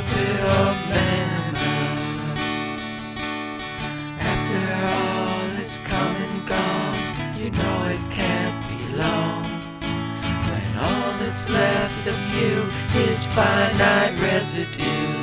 bit of mana. After all is come and gone, you know it can't be long. When all that's left of you is finite residue.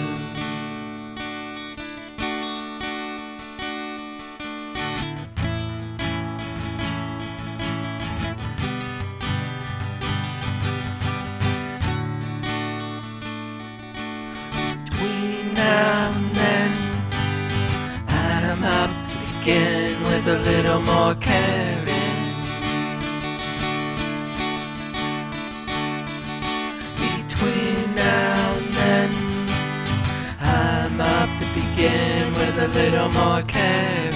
Between now and then, I'm up to begin with a little more caring. Between now and then, I'm up to begin with a little more caring.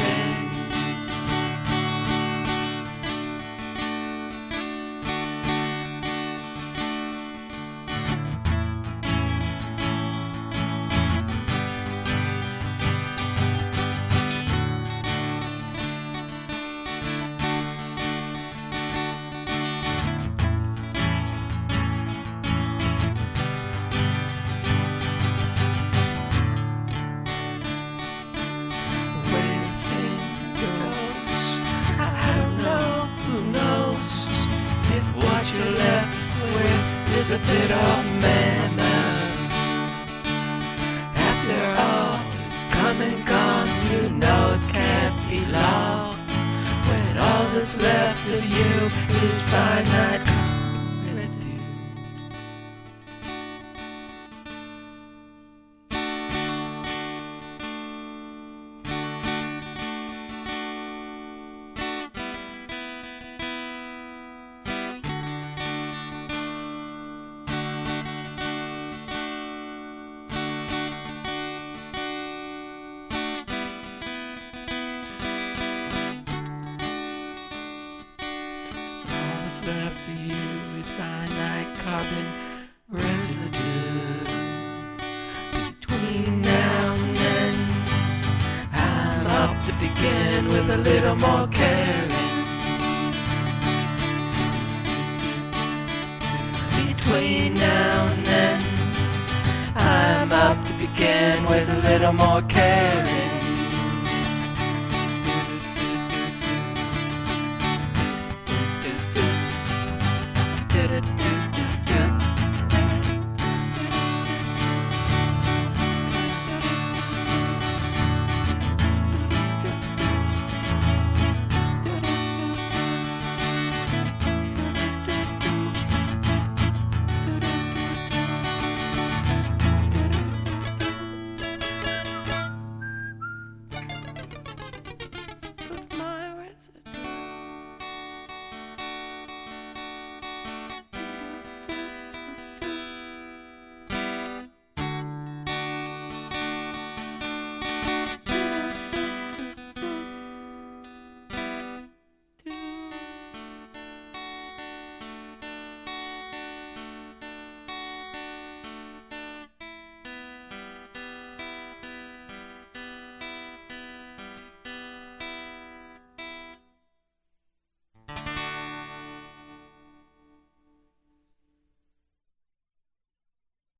You're left with is a bit of mana. After all is come and gone, you know it can't be long. When all that's left of you is finite residue. Left for you is finite carbon residue. Between now and then, I'm up to begin with a little more caring. Between now and then, I'm up to begin with a little more caring. Do do do.